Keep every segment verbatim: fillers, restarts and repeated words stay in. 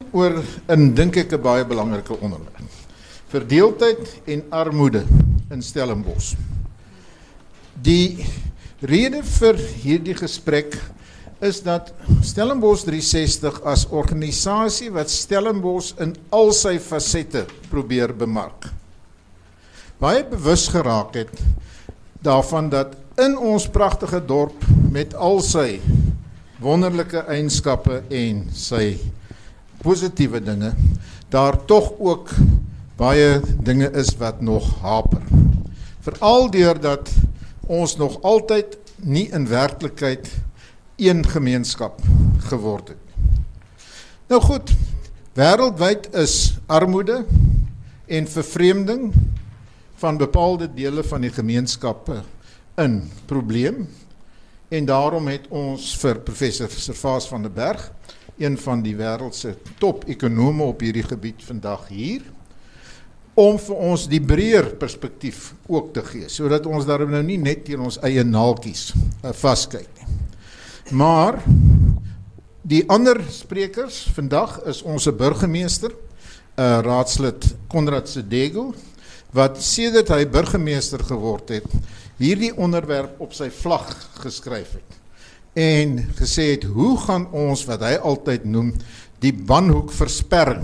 oor in, dink ek, 'n baie belangrike onderwerp. Verdeeldheid en armoede in Stellenbosch. Die rede vir hierdie gesprek is dat Stellenbosch drie sestig as organisasie wat Stellenbosch in al sy fasette probeer bemark, baie bewus geraak het daarvan dat in ons pragtige dorp met al sy wonderlike eienskappe en sy positiewe dinge, daar tog ook baie dinge is wat nog haper. Veral deurdat ons nog altyd nie in werklikheid een gemeenskap geword het. Nou goed, wêreldwyd is armoede en vervreemding van bepaalde dele van die gemeenskappe 'n probleem, en daarom het ons vir professor Servaas van der Berg, een van die wêreldse top-ekonome op hierdie gebied vandag hier, om vir ons die breër perspektief ook te gee, sodat ons daarom nou nie net teen ons eie naaltjies uh, vaskyk nie. Maar die ander sprekers vandag is ons burgemeester, uh, raadslid Konrad Sedego, wat sedert hy burgemeester geword het, hierdie onderwerp op sy vlag geskryf het en gesê het, hoe gaan ons, wat hy altyd noem, die banhoekversperring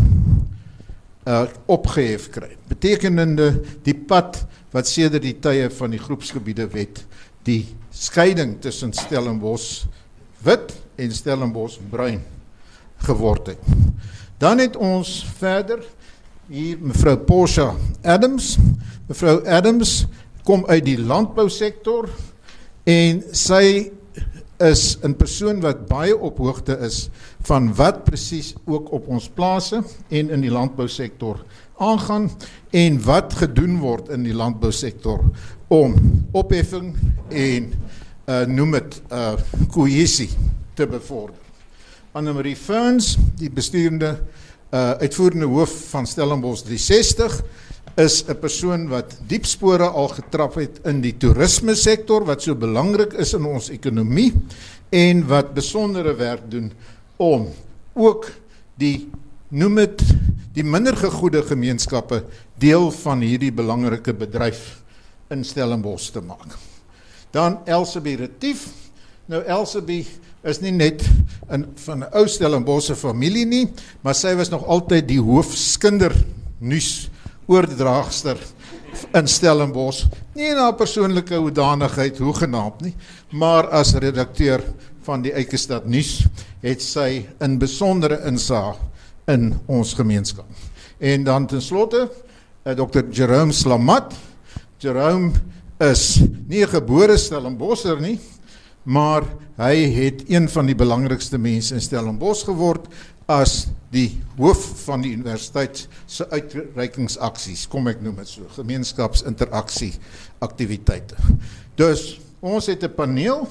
uh, opgehef kry, betekenende die pad wat sedert die tye van die groepsgebiede wet, die skeiding tussen Stellenbosch wit en Stellenbosch bruin geword het. Dan het ons verder hier mevrou Portia Adams. Mevrou Adams kom uit die landbousektor en sy is 'n persoon wat baie op hoogte is van wat presies ook op ons plase en in die landbousektor aangaan en wat gedoen word in die landbousektor om opheffing en uh, noem het uh, kohesie te bevorder. Annemarie Ferns, die besturende uh, uitvoerende hoof van Stellenbosch drie sestig, is 'n persoon wat diep spore al getrap het in die toerisme sektor, wat so belangrik is in ons ekonomie, en wat besondere werk doen om ook die, noem het, die minder gegoede gemeenskappe deel van hierdie belangrike bedryf in Stellenbosch te maak. Dan Elsabie Retief. Nou Elsabie is nie net in, van 'n ou Stellenbosse familie nie, maar sy was nog altyd die hoofskindernuus oordraagster in Stellenbosch, nie in haar persoonlike hoedanigheid hoegenaamd nie, maar as redakteur van die Eikestad Nuus het sy in besondere insaag in ons gemeenskap. En dan ten slotte dokter Jerome Slamat. Jerome is nie 'n gebore Stellenbosser nie, maar hy het een van die belangrikste mense in Stellenbosch geword as die hoof van die universiteit se uitreikingsaksies, kom ek noem het so, gemeenskapsinteraksie aktiwiteite. Dus ons het 'n paneel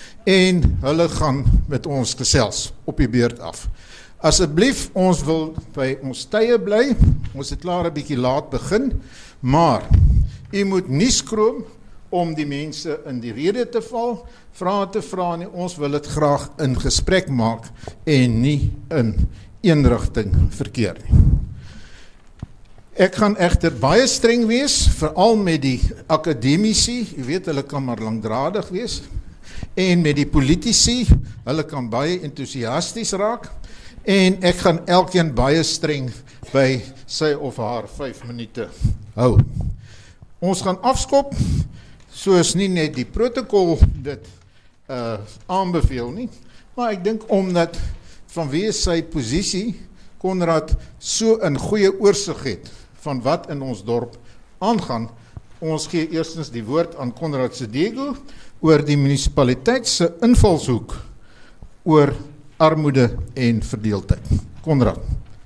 en hulle gaan met ons gesels op die beurt af. Asseblief, ons wil by ons tye bly, ons het klaar 'n bietjie laat begin, maar u moet nie skroom om die mense in die rede te val, vrae te vra nie, ons wil dit graag in gesprek maak en nie in een rigting verkeer nie. Ek gaan egter baie streng wees, veral met die akademici, jy weet hulle kan maar langdradig wees, en met die politici, hulle kan baie enthousiasties raak, en ek gaan elkeen baie streng by sy of haar vyf minute hou. Ons gaan afskop, soos nie net die protokol dit uh, aanbeveel nie, maar ek dink omdat vanweë sy posisie Konrad so 'n goeie oorsig het van wat in ons dorp aangaan. Ons gee eerstens die woord aan Konrad Sedego oor die munisipaliteit se invalshoek oor armoede en verdeeldheid. Konrad.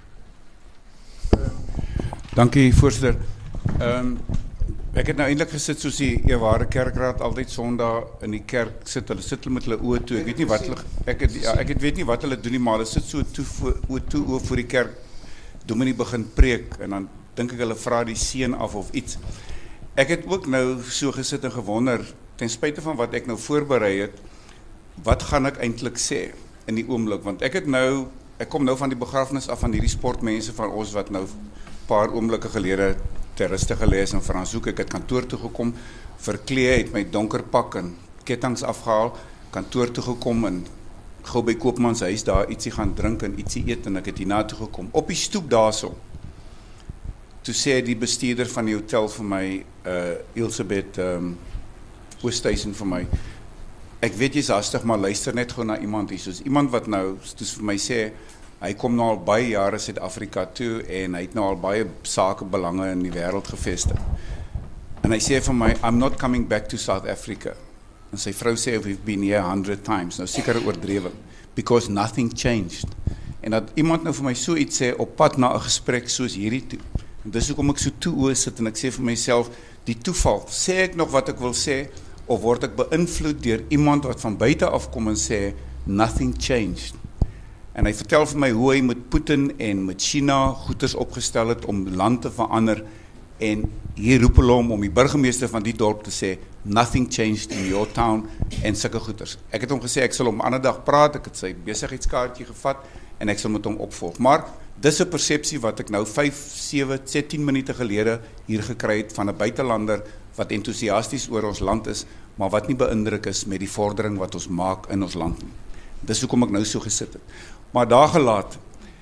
Dankie voorsitter. Um, ek het nou eintlik gesit soos die eerware kerkraad altyd Sondag in die kerk sit. Hulle sit hulle met hulle oë toe. Ek weet nie wat hulle ek het ja, ek het weet nie wat hulle doen nie, maar hulle sit so toe voor oë toe oë voor die kerk. Dominee begin preek en dan dink ek hulle vra die seën af of iets. Ek het ook nou so gesit en gewonder, ten spyte van wat ek nou voorberei het, wat gaan ek eintlik sê in die oomblik, want ek het nou ek kom nou van die begrafnis af van hierdie sportmense van ons wat nou paar oomblikke gelede ter ruste gelê is in Franshoek. Ek het kantoor toe gekom, verklee, het my donker pak en kettinge afgehaal, kantoor toe gekom en gou by Koopman se huis daar ietsie gaan drink en ietsie eet en ek het hierna toe gekom. Op die stoep daarso. Toe sê die bestuurder van die hotel vir my, uh, Elisabeth um, Oosthuizen vir my, ek weet jy's hastig, maar luister net gou na iemand hier, soos iemand wat nou, soos vir my sê, hy kom nou al baie jare Suid-Afrika toe en hy het nou al baie sakebelange in die wêreld gevestig. En hy sê vir my, I'm not coming back to South Africa. En sy vrou sê, we've been here a hundred times. Nou seker oordrewe, because nothing changed. En dat iemand nou vir my so iets sê, op pad na 'n gesprek soos hierdie toe. En dis hoekom ek so toe oor sit en ek sê vir myself, die toeval, sê ek nog wat ek wil sê, of word ek beïnvloed deur iemand wat van buite af kom en sê, nothing changed. En hy vertel vir my hoe hy met Putin en met China goeders opgestel het om land te verander, en hier roep hulle hom om die burgemeester van die dorp te sê, nothing changed in your town, en sulke goeders. Ek het hom gesê, ek sal hom 'n ander dag praat, ek het sy besigheidskaartjie gevat, en ek sal met hom opvolg. Maar, dis 'n persepsie wat ek nou vyf, sewe, tien minute gelede hier gekry het van 'n buitelander, wat entoesiasties oor ons land is, maar wat nie beïndruk is met die vordering wat ons maak in ons land nie. Dis hoekom ek nou so gesit het. Maar daar gelaat,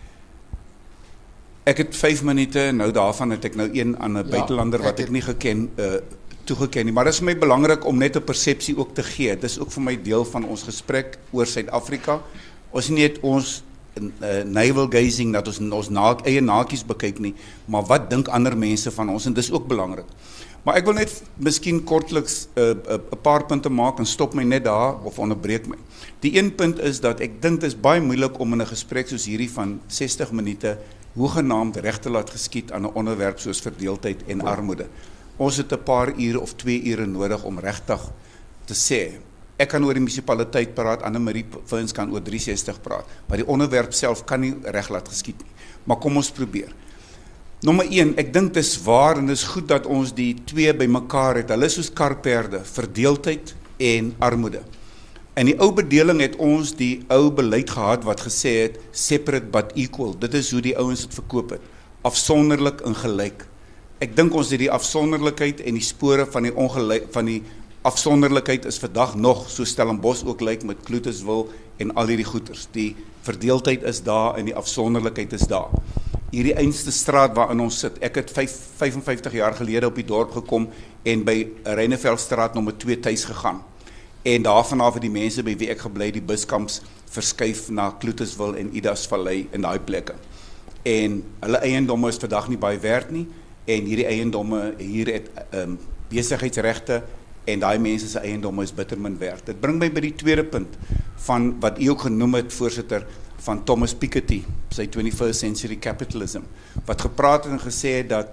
ek het vyf minute, nou daarvan het ek nou een aan 'n ja, buitelander wat ek, ek nie geken, uh, toegeken nie, maar dit is vir my belangrik om net 'n persepsie ook te gee. Dit is ook vir my deel van ons gesprek oor Suid-Afrika. Ons nie net ons uh, navel gazing, dat ons ons na, eie naakies bekyk nie, maar wat dink ander mense van ons, en dis ook belangrik. Maar ek wil net miskien kortliks 'n uh, uh, uh, paar punte maak en stop my net daar of onderbreek my. Die een punt is dat ek dink dit is baie moeilik om in 'n gesprek soos hierdie van sestig minute hoegenaamd reg te laat geskied aan 'n onderwerp soos verdeeldheid en armoede. Ons het 'n paar ure of twee ure nodig om regtig te sê. Ek kan oor die munisipaliteit praat, Anne-Marie Vins kan oor drie sestig praat, maar die onderwerp self kan nie reg laat geskied nie. Maar kom ons probeer. Nommer een, ek dink dis waar en dis goed dat ons die twee bymekaar het. Hulle is soos karperde, verdeeldheid en armoede. In die ou bedeling het ons die ou beleid gehad wat gesê het, separate but equal. Dit is hoe die ouens het verkoop het. Afsonderlik en gelyk. Ek dink ons het die afsonderlikheid en die spore van die ongelyk, van die afsonderlikheid is vandag nog, so Stellenbosch ook lyk met Kloetiswil en al hierdie goeters. Die verdeeldheid is daar en die afsonderlikheid is daar. Hierdie einste straat waarin ons sit, ek het vyfenvyftig jaar gelede op die dorp gekom en by Reineveldstraat nommer twee tuis gegaan. En daarvan af het die mense by wie ek gebly, die buskamps, verskuif na Kloetiswil en Idasvallei in daai plekke. En hulle eiendomme is vandag nie baie werd nie, en hierdie eiendomme hier het um, besigheidsregte en daai mense se eiendomme is bitter min werd. Dit bring my by die tweede punt van wat u ook genoem het, voorsitter, van Thomas Piketty, sy twenty-first century capitalism, wat gepraat het en gesê het dat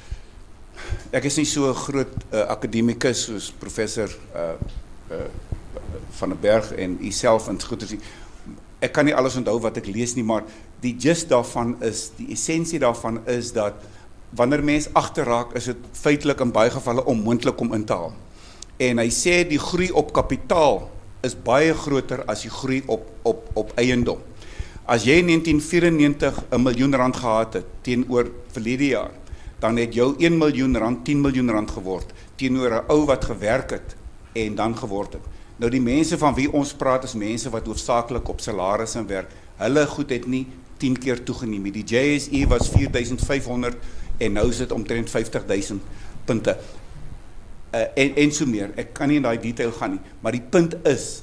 ek is nie so 'n groot uh, akademikus soos professor uh, uh, van der Berg en u self en goed is. Ek kan nie alles onthou wat ek lees nie, maar die gist daarvan is, die essensie daarvan is dat wanneer mens agterraak, is dit feitelik in baie gevalle onmoontlik om in te haal. En hy sê die groei op kapitaal is baie groter as die groei op op op eiendom. As jy in negentien vyrenegentig 'n miljoen rand gehad het teenoor verlede jaar, dan het jou een miljoen rand tien miljoen rand geword teenoor 'n ou wat gewerk het en dan geword het. Nou die mense van wie ons praat is mense wat hoofsaaklik op salaris en werk. Hulle goed het nie tien keer toegeneem nie. Die J S E was vier duisend vyf honderd en nou is dit omtrent vyftig duisend punte. Uh, en, en so meer. Ek kan nie in daai detail gaan nie, maar die punt is,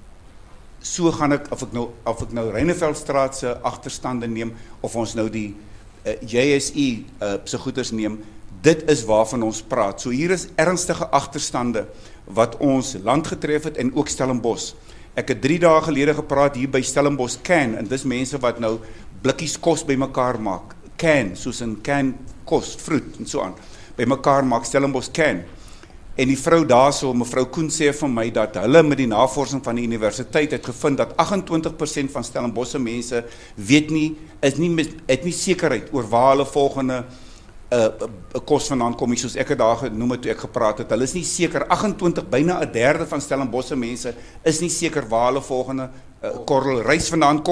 so gaan ek, of ek nou, of ek nou Reineveldstraat se agterstande neem, of ons nou die uh, J S E uh, se goeders neem, dit is waarvan ons praat. So hier is ernstige agterstande wat ons land getref het en ook Stellenbosch. Ek het drie dae gelede gepraat hier by Stellenbosch Can, en dis mense wat nou blikkies kos bymekaar maak. Can, soos in can kos, fruit en so aan. Bymekaar maak Stellenbosch Can. En die vrou daarso, mevrou Koen sê van my dat hulle met die navorsing van die universiteit het gevind dat agt-en-twintig persent van Stellenbosch se mense weet nie, is nie het nie sekerheid oor waar hulle volgende uh, kos vandaan kom, soos ek het daar genoem het toe ek gepraat het. Hulle is nie seker, agt-en-twintig, byna 'n derde van Stellenbosch se mense is nie seker waar hulle volgende uh, korrel rys vandaan kom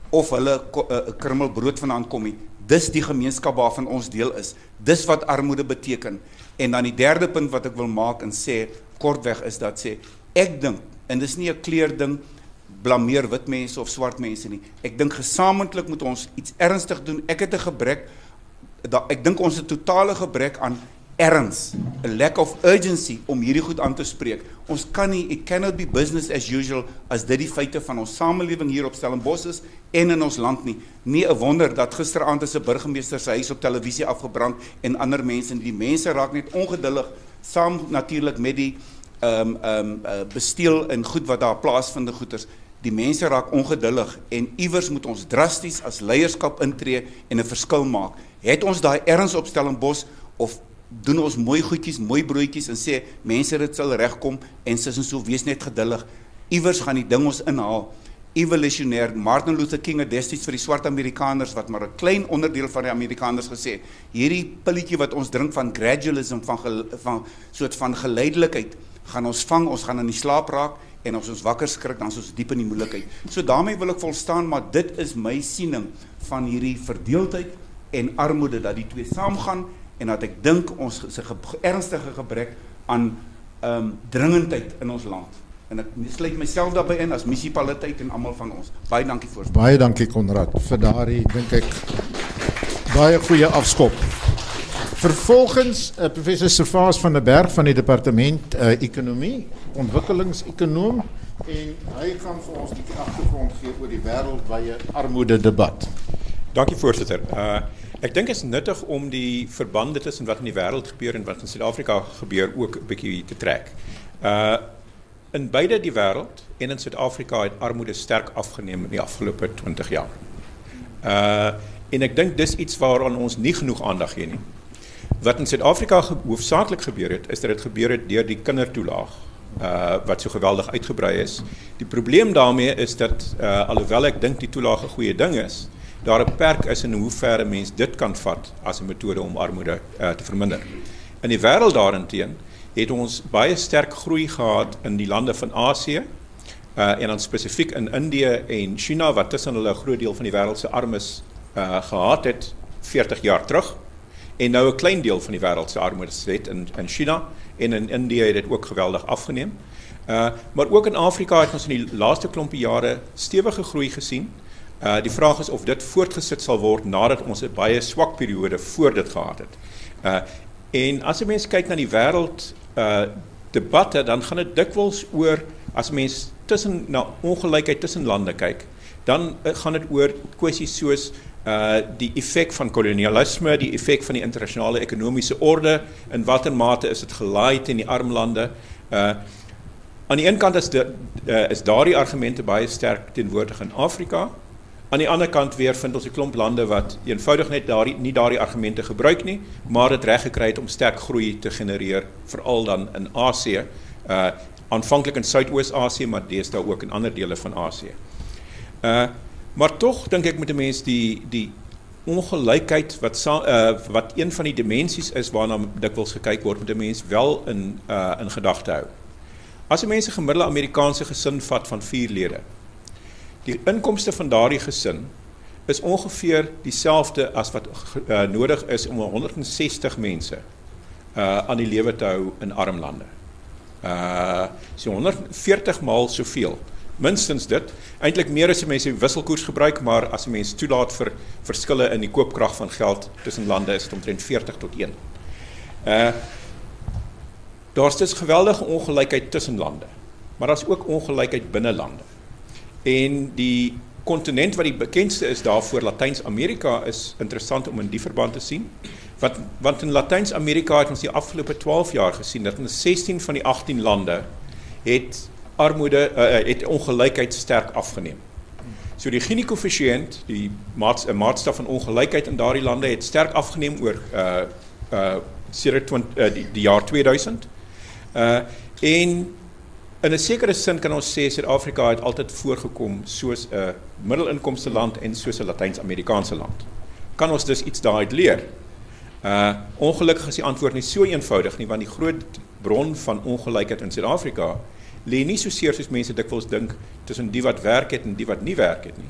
of hulle 'n krummel brood vandaan kom nie. Dis die gemeenskap waarvan ons deel is. Dis wat armoede beteken. En dan die derde punt wat ek wil maak en sê, kortweg is dat sê, ek dink, en dis nie 'n kleurding, blameer wit mense of swart mense nie. Ek dink gesamentlik moet ons iets ernstig doen. Ek het 'n gebrek, da, ek dink ons het 'n totale gebrek aan erns, 'n lack of urgency om hierdie goed aan te spreek. Ons kan nie, it cannot be business as usual as dit die feite van ons samelewing hier op Stellenbosch is en in ons land nie. Nie 'n wonder dat gisteraand is 'n burgemeester se huis op televisie afgebrand en ander mense, die mense raak net ongeduldig, saam natuurlik met die um, um, uh, besteel en goed wat daar plaasvinde goeders. Die mense raak ongeduldig en iewers moet ons drasties as leierskap intree en 'n verskil maak. Het ons daai erns op Stellenbosch of doen ons mooi goedjies, mooi broodjies en sê, mense dit sal regkom en sis en so, wees net geduldig. Iewers gaan die ding ons inhaal. Evolutionair, Martin Luther King het destyds vir die swart Amerikaners, wat maar 'n klein onderdeel van die Amerikaners gesê, hierdie pilletjie wat ons drink van gradualism, van, gel, van soort van geleidelikheid, gaan ons vang, ons gaan in die slaap raak, en as ons wakker skrik, dan is ons diep in die moeilikheid. So daarmee wil ek volstaan, maar dit is my siening van hierdie verdeeldheid en armoede, dat die twee saamgaan, en dat ek dink ons is 'n ge ernstige gebrek aan um, dringendheid in ons land. En ek sluit myself daarbey in as munisipaliteit en almal van ons. Baie dankie voorstel. Baie dankie Konrad vir daardie, dink ek, baie goeie afskop. Vervolgens uh, professor Servaas van der Berg van die departement uh, Ekonomie, ontwikkelingsekonoom, en hy gaan vir ons die agtergrond gee oor die wêreldwye armoede debat. Dankie voorsitter. Uh, ek dink het is nuttig om die verbande tussen wat in die wêreld gebeur en wat in Suid-Afrika gebeur ook 'n bietjie te trek. Uh, in beide die wêreld en in Suid-Afrika het armoede sterk afgeneem in die afgelope twintig jaar. Uh, en ek dink dis iets waaraan ons nie genoeg aandag gee nie. Wat in Suid-Afrika ge hoofsaaklik gebeur het, is dat dit gebeur het deur die kindertoelaag, uh, wat so geweldig uitgebrei is. Die probleem daarmee is dat, uh, alhoewel ek dink die toelaag 'n goeie ding is, daar 'n perk is in hoe ver 'n mens dit kan vat as 'n metode om armoede uh, te verminder. In die wêreld daarenteen het ons baie sterk groei gehad in die lande van Asië, uh, en dan spesifiek in Indië en China, wat tussen hulle 'n groot deel van die wêreld se armes uh, gehad het, veertig jaar terug, en nou 'n klein deel van die wêreld se armoede het in, in China, en in Indië het dit ook geweldig afgeneem. Uh, maar ook in Afrika het ons in die laaste klompie jare stewige groei gesien. Uh, die vraag is of dit voortgesit sal word nadat ons 'n baie swak periode voor dit gehad het. Uh, en as 'n mens kyk na die wêreld uh, debatte, dan gaan dit dikwels oor, as 'n mens tussen na ongelykheid tussen lande kyk, dan uh, gaan dit oor kwessies soos uh, die effek van kolonialisme, die effek van die internasionale ekonomiese orde, in watter mate is dit gelaai in die arm lande. Uh, aan die een kant is, de, uh, is daardie argumente baie sterk teenwoordig in Afrika. Aan die ander kant weer vind ons 'n klomp lande wat eenvoudig net daardie, nie daardie argumente gebruik nie, maar dit reg gekry het om sterk groei te genereer, veral dan in Asië, uh, aanvanklik in Suidoos-Asië, maar deesdae ook in ander dele van Asië. Uh, maar tog dink ek moet 'n mens die, die ongelykheid, wat, uh, wat een van die dimensies is waarna dikwels gekyk word, moet 'n mens wel in, uh, in gedagte hou. As 'n mens 'n gemiddelde Amerikaanse gesin vat van vier lede, die inkomste van daardie gesin is ongeveer dieselfde as wat uh, nodig is om honderd en sestig mense uh, aan die lewe te hou in arm lande. Uh, so honderd veertig maal soveel. Minstens dit. Eintlik meer as 'n mens die wisselkoers gebruik, maar as 'n mens toelaat vir verskille in die koopkrag van geld tussen lande, is dit omtrent veertig tot een. Uh, Daar's dus geweldige ongelykheid tussen lande, maar daar's ook ongelykheid binne lande. En die kontinent wat die bekendste is daarvoor, Latyns-Amerika, is interessant om in die verband te sien. Want, want in Latyns-Amerika het ons die afgelope twaalf jaar gesien, dat in sestien van die agttien lande het armoede, uh, het ongelykheid sterk afgeneem. So die Gini-koëffisiënt, die maats, maatstaf van ongelykheid in daardie lande, het sterk afgeneem oor uh, uh, sedert uh, die, die jaar tweeduisend. Uh, en in 'n sekere sin kan ons sê Suid-Afrika het altyd voorgekom soos 'n middelinkomste land en soos 'n Latyns-Amerikaanse land. Kan ons dus iets daaruit leer? Uh, ongelukkig is die antwoord nie so eenvoudig nie, want die groot bron van ongelykheid in Suid-Afrika lê nie so seer soos mense dikwels dink tussen die wat werk het en die wat nie werk het nie,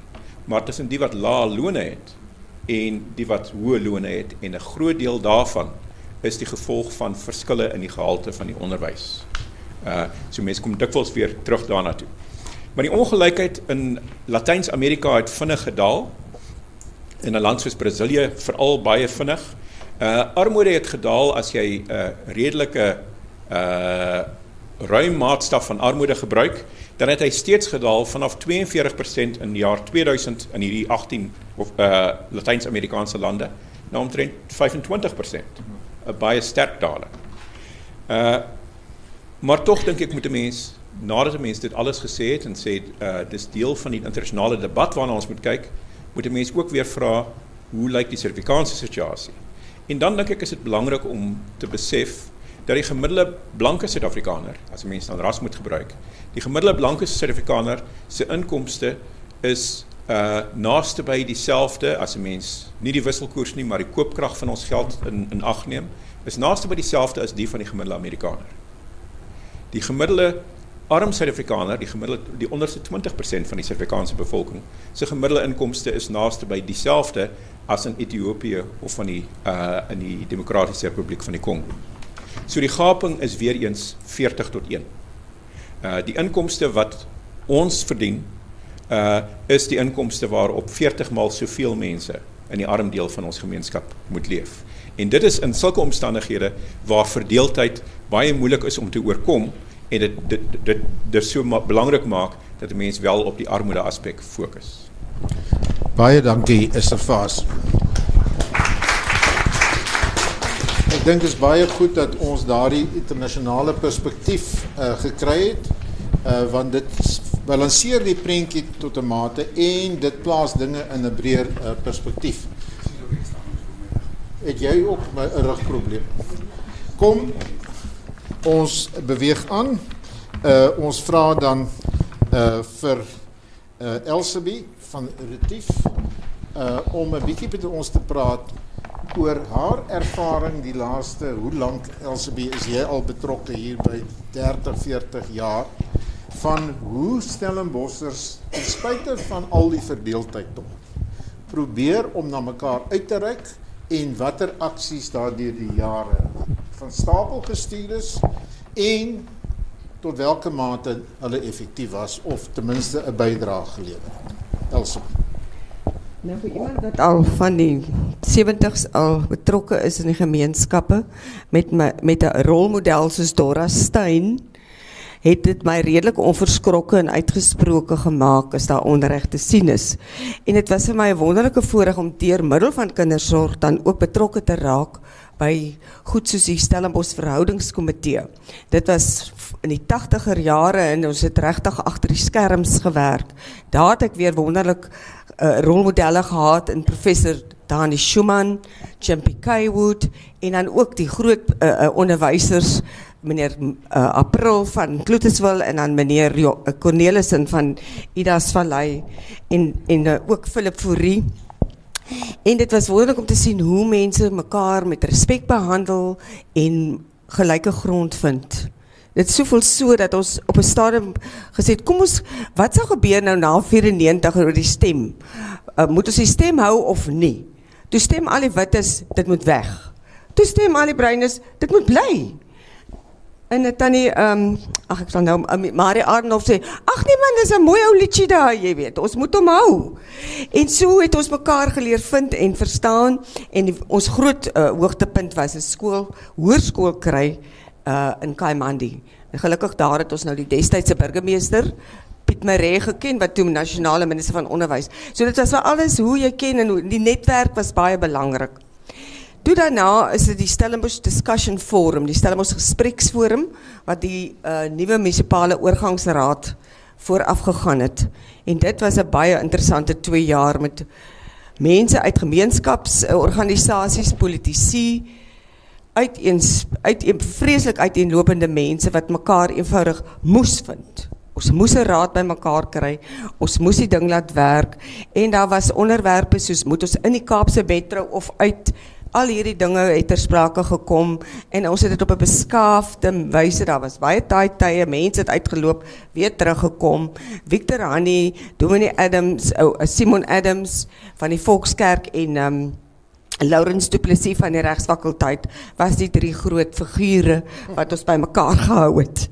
maar tussen die wat lae lone het en die wat hoë lone het, en 'n groot deel daarvan is die gevolg van verskille in die gehalte van die onderwys. Uh, so mense kom dikwels weer terug daarna toe. Maar die ongelykheid in Latyns-Amerika het vinnig gedaal, in 'n land soos Brasilië veral baie vinnig. Uh, armoede het gedaal as jy 'n uh, redelike uh, ruim maatstaf van armoede gebruik, dan het hy steeds gedaal vanaf twee en veertig persent in die jaar tweeduisend in hierdie agttien of uh, Latyns-Amerikaanse lande na omtrent vyf en twintig persent. 'n Baie sterk daling. Uh, maar tog dink ek moet 'n mens, nadat 'n mens dit alles gesê het en sê uh, dis deel van die internasionale debat waarna ons moet kyk, moet 'n mens ook weer vra hoe lyk die Suid-Afrikaanse situasie. En dan dink ek is dit belangrik om te besef dat die gemiddelde blanke Suid-Afrikaner, as 'n mens dan ras moet gebruik, die gemiddelde blanke Suid-Afrikaner se inkomste is uh, naaste by dieselfde, as 'n mens nie die wisselkoers nie, maar die koopkrag van ons geld in, in ag neem, is naaste by dieselfde as die van die gemiddelde Amerikaner. Die gemiddelde arm Suid-Afrikaner, die gemiddelde, die onderste twintig persent van die Suid-Afrikaanse bevolking, se gemiddelde inkomste is naaste by dieselfde as in Ethiopië of van die, uh, in die Demokratiese Republiek van die Kongo. So die gaping is weer eens veertig tot een. Uh, die inkomste wat ons verdien, uh, is die inkomste waarop veertig maal soveel mense in die arm deel van ons gemeenskap moet leef. En dit is in sulke omstandighede waar verdeeldheid baie moeilik is om te oorkom, en dit dit dit dit so ma belangrik maak dat 'n mens wel op die armoede aspek fokus. Baie dankie, Estefas. Ek dink dit is baie goed dat ons daardie internasionale perspektief uh, gekry het, uh, want dit balanseer die prentjie tot 'n mate en dit plaas dinge in 'n breër uh, perspektief. Het jy ook 'n rugprobleem? Kom, ons beweeg aan. Uh, ons vra dan uh, vir uh, Elsabie van Retief uh, om 'n bietjie met ons te praat oor haar ervaring die laaste, hoe lank Elsabie is jy al betrokke hier by dertig, veertig jaar, van hoe Stellenbossers ten spyte van al die verdeeldheid tog probeer om na mekaar uit te reik en watter aksies daardeur die jare van stapel gestuur is en tot welke mate hulle effektief was of ten minste 'n bydrae gelewer het. Elsabie. Nou vir iemand wat al van die sewentig's al betrokke is in die gemeenskappe met my, met 'n rolmodel soos Dora Steyn, het dit my redelik onverskrokke en uitgesproke gemaak as daar onreg te sien is. En dit was vir my 'n wonderlike voorreg om deur middel van kindersorg dan ook betrokke te raak by goed soos die Stellenbosch verhoudingskomitee. Dit was in die tachtiger jare en ons het regtig agter die skerms gewerk. Daar het ek weer wonderlik uh, rolmodelle gehad in professor Dani Schumann, Chimpy Kaywood en dan ook die groot uh, uh, onderwysers meneer uh, April van Kloetiswil en dan meneer jo uh, Cornelissen van Idas Vallei en, en uh, ook Philip Fourie. En dit was wonderlik om te sien hoe mense mekaar met respek behandel en gelyke grond vind. Dit is soveel so dat ons op 'n stadium gesê het, kom ons, wat sal gebeur nou na vyrennegentig oor die stem? Uh, moet ons die stem hou of nie? Toe stem al die wites, dit moet weg. Toe stem al die bruines, dit moet bly. En dit tannie, um, ag ek sal nou, um, Marie Arnold sê, ag nee man, dis 'n mooi ou liedjie daar, jy weet, ons moet hom hou. En so het ons mekaar geleer vind en verstaan, en die, ons groot uh, hoogtepunt was 'n skool, hoërskool kry uh, in Kaimandi. En gelukkig daar het ons nou die destydse burgemeester, Piet Maree geken, wat toe nasionale minister van onderwys. So dit was wel alles hoe jy ken, en hoe, die netwerk was baie belangrik. Toe daarna is dit die Stellenbosch Discussion Forum, die Stellenbosch Gespreksforum, wat die uh, nuwe munisipale oorgangsraad vooraf gegaan het. En dit was 'n baie interessante twee jaar met mense uit gemeenskapsorganisasies, politici, uiteens, uiteen, vreeslik uiteenlopende mense wat mekaar eenvoudig moes vind. Ons moes 'n raad by mekaar kry, ons moes die ding laat werk, en daar was onderwerpe soos, moet ons in die Kaapse metro of uit Al hierdie dinge het ter sprake gekom en ons het dit op 'n beskaafde wyse, daar was baie taai tye, mense het uitgeloop, weer teruggekom. Victor Hannie, Dominee Adams, oh, Simon Adams van die Volkskerk en um, Laurens Du Plessis van die regsfakulteit was die drie groot figure wat ons by mekaar gehou het.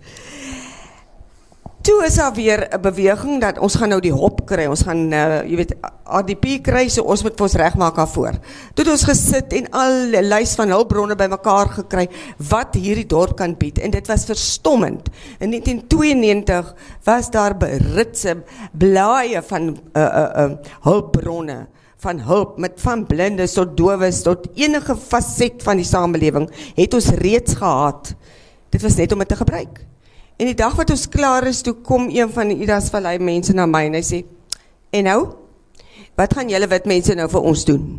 Toe is daar weer 'n beweging dat ons gaan nou die hop kry, ons gaan, uh, jy weet, A D P kry, so ons moet vir ons regmaak daarvoor. Toe het ons gesit en al 'n lys van hulpbronne by mekaar gekry, wat hierdie dorp kan bied, en dit was verstommend. In negentien tweeënnegentig was daar beritse blaaie van uh, uh, uh, hulpbronne, van hulp, met van blindes tot dowes, tot enige faset van die samelewing, het ons reeds gehad. Dit was net om dit te gebruik. En die dag wat ons klaar is, toe kom een van die Idas Vallei mense na my en hy sê, en nou, wat gaan julle wit mense nou vir ons doen?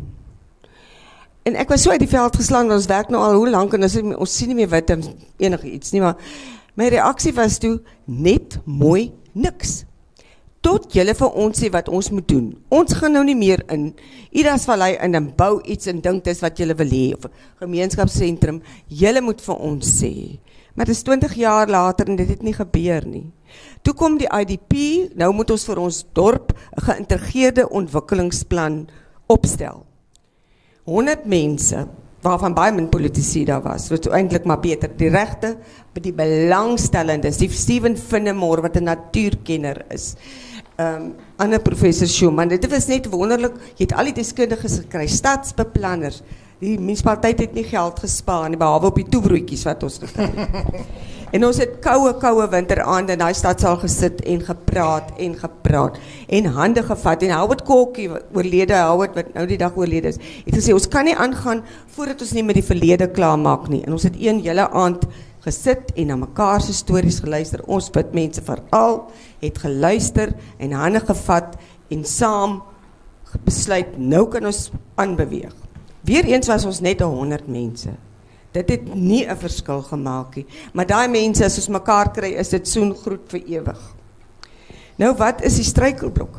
En ek was so uit die veld geslaan, want ons werk nou al hoe lang, en ons, ons sien nie meer wit en enige iets nie, maar my reaksie was toe, net mooi niks. Tot julle vir ons sê wat ons moet doen. Ons gaan nou nie meer in Idas Vallei in en bou iets en dink dis wat julle wil hê, of gemeenskapssentrum, julle moet vir ons sê. Maar dit is twintig jaar later en dit het nie gebeur nie. Toe kom die I D P, nou moet ons vir ons dorp 'n geïntegreerde ontwikkelingsplan opstel. honderd mense, waarvan baie min politici daar was, wat eintlik maar beter, die regte, die belangstellendes, die Steven Finnemore, wat 'n natuurkenner is, um, ander professor Schumann, dit was net wonderlik, jy het al die deskundiges gekry, stadsbeplanners, die munisipaliteit het nie geld gespaar nie, behalwe op die toebroodjies wat ons gekry het. En ons het koue, koue winteraand in die stadsaal gesit en gepraat en gepraat en hande gevat. En Howard Kokkie, oorlede Howard, wat nou die dag oorlede is, het gesê, ons kan nie aangaan voordat ons nie met die verlede klaarmaak nie. En ons het een hele aand gesit en na mekaar se stories geluister. Ons wit mense veral het geluister en hande gevat en saam besluit, nou kan ons aanbeweeg. Weereens was ons net honderd mense. Dit het nie 'n verskil gemaak nie. Maar daai mense, as ons mekaar kry, is dit soen groet vir ewig. Nou, wat is die struikelblok?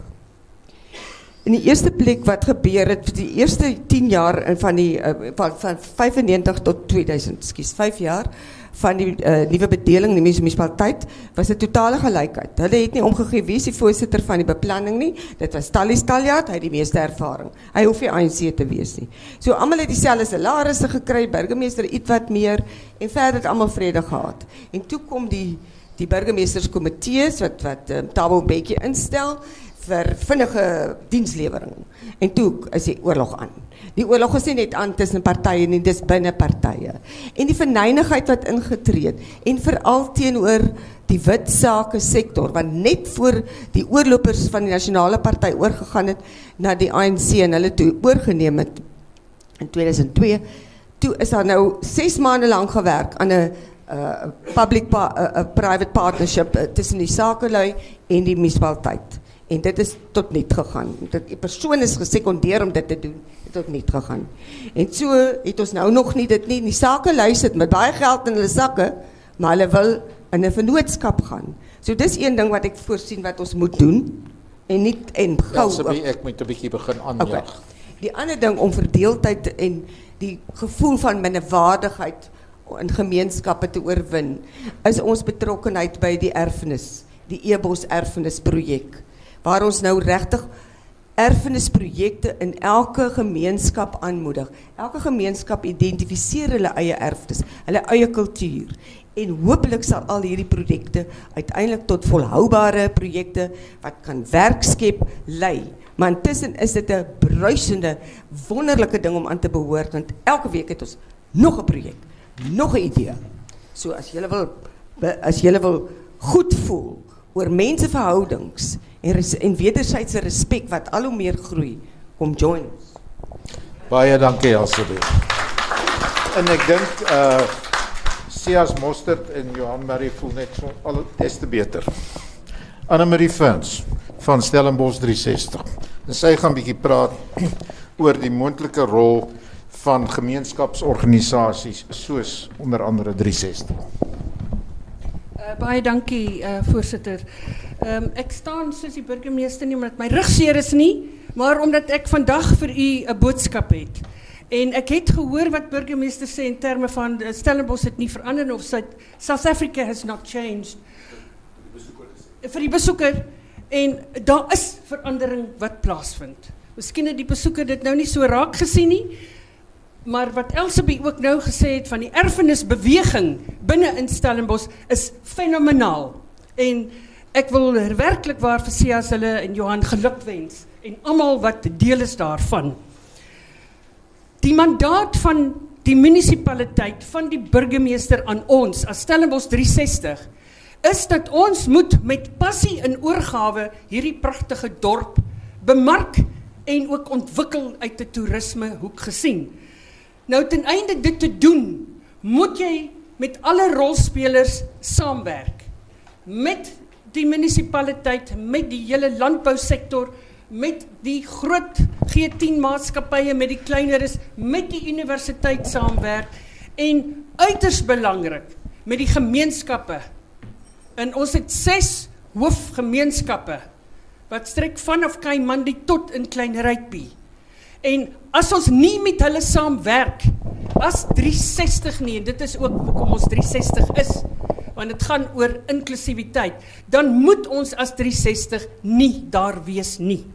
In die eerste plek wat gebeur het, die eerste tien jaar van die, uh, van, van vyfennegentig tot tweeduisend, skus, vyf jaar, van die uh, nuwe bedeling, die munisipaliteit, was 'n totale gelykheid. Hulle het nie omgegee wie is die voorsitter van die beplanning nie, dit was Tally Staljaard, hy het die meeste ervaring. Hy hoef nie A N C te wees nie. So almal het dieselfde salarisse gekry, burgemeester iets wat meer, en verder het almal vrede gehad. En toe kom die, die burgemeesterskomitees, wat, wat um, Thabo Mbeki instel, vir vinnige dienslewering. En toe is die oorlog aan. Die oorlog is nie net aan tussen partye nie, dis binne partye. En die verneinigheid wat ingetree het, en veral teenoor die wit sake sektor, want net voor die oorlopers van die nasionale party oorgegaan het na die A N C en hulle toe oorgeneem het in tweeduisend twee, toe is daar nou ses maande lang gewerk aan 'n uh, public pa uh, uh, private partnership uh, tussen die sakelui en die munisipaliteit. En dit is tot niet gegaan. Die persoon is gesekondeer om dit te doen, het tot niet gegaan. En so het ons nou nog nie dit nie, die sake luister met baie geld in hulle sakke, maar hulle wil in 'n vennootskap gaan. So dis een ding wat ek voorsien wat ons moet doen, en nie en gou. Elsabie, ek moet 'n bietjie begin aanjaag. Okay. Die ander ding om verdeeldheid en die gevoel van minderwaardigheid in gemeenskappe te oorwin, is ons betrokkenheid by die erfenis, die Ebos erfenisprojek, waar ons nou regtig erfenisprojekte in elke gemeenskap aanmoedig. Elke gemeenskap identifiseer hulle eie erfenis, hulle eie kultuur. En hopelik sal al hierdie projekte uiteindelik tot volhoubare projekte wat kan werk skep, lei. Maar intussen is dit 'n bruisende, wonderlike ding om aan te behoort, want elke week het ons nog 'n projek, nog 'n idee. So as julle wil as julle wil goed voel oor menseverhoudings en, res, en wederwysige respek wat al hoe meer groei, kom join ons. Baie dankie Elsabie. En ek dink uh Sias Mostert en Johan Marie voel net so al des te beter. Annemarie Vins van Stellenbosch drie sestig. En sy gaan bietjie praat oor die moontlike rol van gemeenskapsorganisasies soos onder andere drie sestig. Uh, baie dankie uh, voorsitter. Um, ek staan soos die burgemeester nie omdat my rug seer is nie, maar omdat ek vandag vir u 'n boodskap het. En ek het gehoor wat burgemeester sê in terme van uh, Stellenbosch het nie verander of South, South Africa has not changed. Vir die besoeker. En daar is verandering wat plaasvind. Miskien het die besoeker dit nou nie so raak gesien nie, maar wat Elsabie ook nou gesê het van die erfenisbeweging binne in Stellenbosch is fenomenaal. En ek wil werklik waar vir Sias hulle en Johan gelukwens en almal wat deel is daarvan. Die mandaat van die munisipaliteit, van die burgemeester aan ons as Stellenbosch drie sestig is dat ons moet met passie en oorgawe hierdie pragtige dorp bemark en ook ontwikkel uit 'n toerisme hoek gesien. Nou ten einde dit te doen, moet jy met alle rolspelers saamwerk. Met die munisipaliteit, met die hele landbousektor, met die groot G tien maatskappye, met die kleineres, met die universiteit saamwerk en uiters belangrik met die gemeenskappe. En ons het ses hoofgemeenskappe wat strek vanaf Kaimandi tot in Klein Rypie. En as ons nie met hulle saamwerk, as drie sestig nie, en dit is ook hoekom ons drie sestig is, want het gaan oor inklusiwiteit, dan moet ons as drie sestig nie daar wees nie.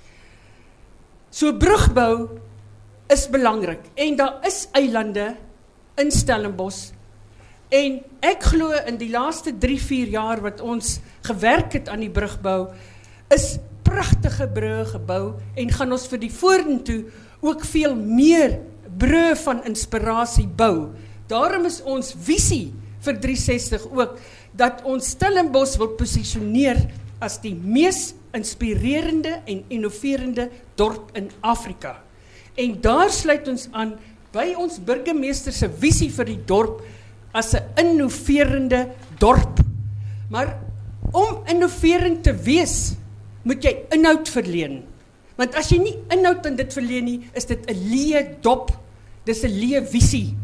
So brugbou is belangrik, en daar is eilande in Stellenbosch, en ek glo in die laaste drie, vier jaar wat ons gewerk het aan die brugbou, is pragtige brûe gebou, en gaan ons vir die vorentoe ook veel meer brûe van inspirasie bou. Daarom is ons visie vir drie sestig ook, dat ons Stellenbosch wil posisioneer as die mees inspirerende en innoverende dorp in Afrika. En daar sluit ons aan by ons burgemeester se visie vir die dorp as 'n innoverende dorp. Maar om innoverend te wees, moet jy inhoud verleen. Want as jy nie inhoud in dit verleen nie, is dit 'n leë dop, dis 'n leë visie.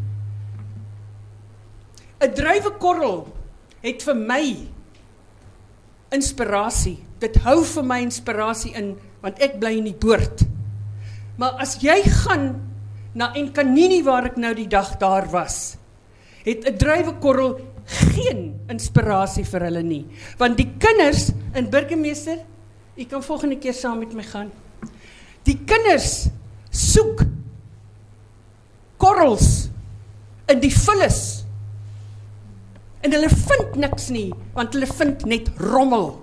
'n Druiwekorrel het vir my inspirasie. Dit hou vir my inspirasie in, want ek bly in die Boord. Maar as jy gaan na Enkanini waar ek nou die dag daar was, het 'n druiwekorrel geen inspirasie vir hulle nie. Want die kinders in burgemeester, jy kan volgende keer saam met my gaan. Die kinders soek korrels in die vullis. En hulle vind niks nie, want hulle vind net rommel.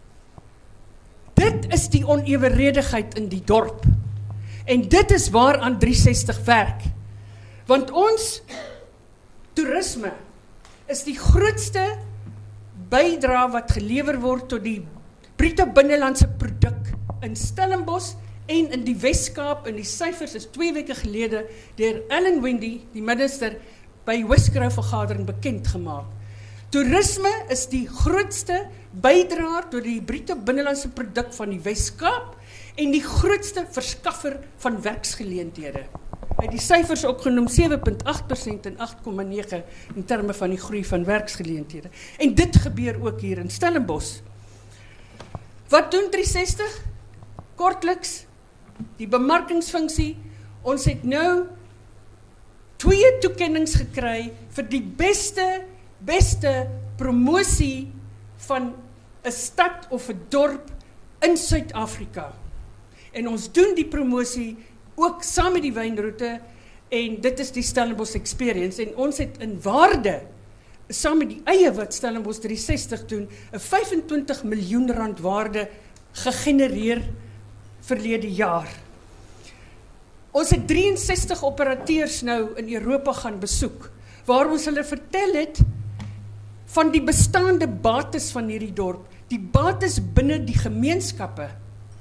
Dit is die onevenredigheid in die dorp. En dit is waaraan drie sestig werk. Want ons toerisme is die grootste bydra wat gelewer word tot die bruto binnelandse produk in Stellenbosch en in die Wes-Kaap. En die syfers is twee weke gelede deur Ellen Wendy, die minister, by Wesgrou vergadering bekend gemaak. Toerisme is die grootste bydraer tot die bruto binnelandse produk van die Wes-Kaap en die grootste verskaffer van werksgeleenthede. Hy het die syfers opgenoem sewe komma agt persent en agt komma nege in terme van die groei van werksgeleenthede. En dit gebeur ook hier in Stellenbosch. Wat doen drie sestig? Kortliks, die bemarkingsfunksie. Ons het nou twee toekennings gekry vir die beste, beste promosie van 'n stad of 'n dorp in Suid-Afrika. En ons doen die promosie ook saam met die wynroete, en dit is die Stellenbosch Experience, en ons het in waarde, saam met die eie wat Stellenbosch drie sestig doen, 'n vyf en twintig miljoen rand waarde gegenereer verlede jaar. Ons het drie en sestig operateurs nou in Europa gaan besoek, waar ons hulle vertel het van die bestaande bates van hierdie dorp, die bates binne die gemeenskappe.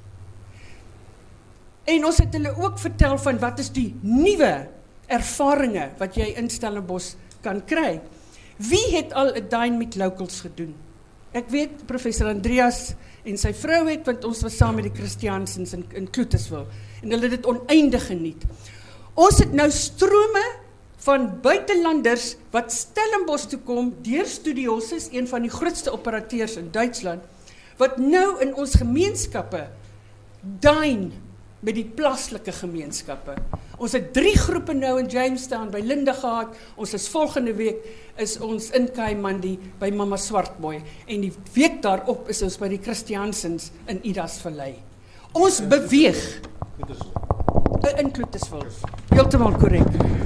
En ons het hulle ook vertel van wat is die nuwe ervarings wat jy in Stellenbosch kan kry. Wie het al 'n dine met locals gedoen? Ek weet professor Andreas en sy vrou het, want ons was saam met die Christiansens in, in Kloetiswil, en hulle het dit oneindig geniet. Ons het nou strome van buitelanders wat Stellenbosch toe kom, deur Studiosus, een van die grootste operateurs in Duitsland, wat nou in ons gemeenskappe dine met die plaaslike gemeenskappe. Ons het drie groepe nou in Jamestown by Linda gehad. Ons is volgende week is ons in Kaimandi by Mama Swartboy. En die week daarop is ons by die Christiansens in Idas Vallei. Ons beweeg. In Kloetersville. Heeltemal korrek.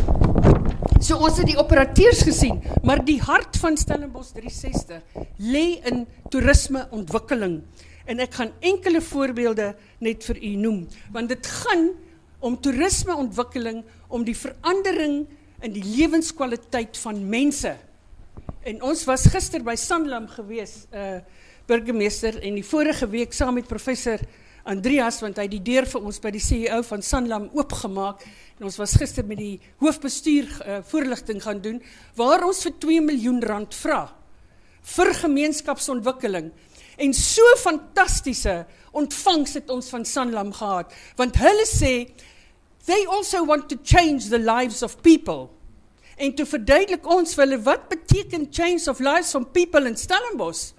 So ons het die operateurs gesien, maar die hart van Stellenbosch drie sestig lê in toerisme ontwikkeling. En ek gaan enkele voorbeelde net vir u noem, want dit gaan om toerisme ontwikkeling, om die verandering in die lewenskwaliteit van mense. En ons was gister by Sanlam gewees, uh, burgemeester, en die vorige week saam met professor Andreas, want hy het die deur vir ons by die C E O van Sanlam oopgemaak, en ons was gister met die hoofbestuur uh, voorligting gaan doen, waar ons vir twee miljoen rand vra, vir gemeenskapsontwikkeling, en so fantastiese ontvangs het ons van Sanlam gehad, want hulle sê, they also want to change the lives of people, en toe verduidelik ons vir hulle, wat beteken change of lives van people in Stellenbosch,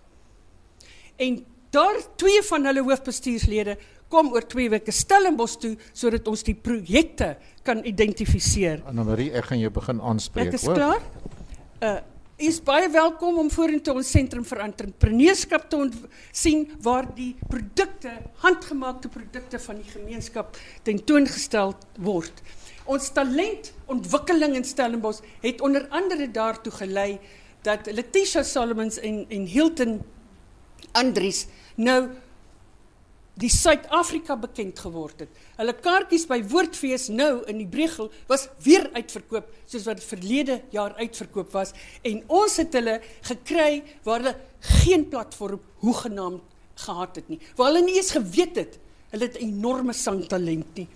en daar twee van hulle hoofbestuurslede kom oor twee weke Stellenbosch toe, sodat ons die projekte kan identifiseer. Annemarie, ek gaan jou begin aanspreek. Ek is hoor. klaar. Uh, U is baie welkom om vorentoe ons Sentrum vir Entrepreneurskap te sien, waar die produkte, handgemaakte produkte van die gemeenskap tentoongestel word. Ons talentontwikkeling in Stellenbosch het onder andere daartoe gelei, dat Letitia Solomons en, en Hilton Andries nou die Suid-Afrika bekend geword het. Hulle kaartjies by Woordfees nou in die Bregel was weer uitverkoop, soos wat verlede jaar uitverkoop was, en ons het hulle gekry waar hulle geen platform hoegenaamd gehad het nie, waar hulle nie eens geweet het, hulle het enorme sangtalent nie.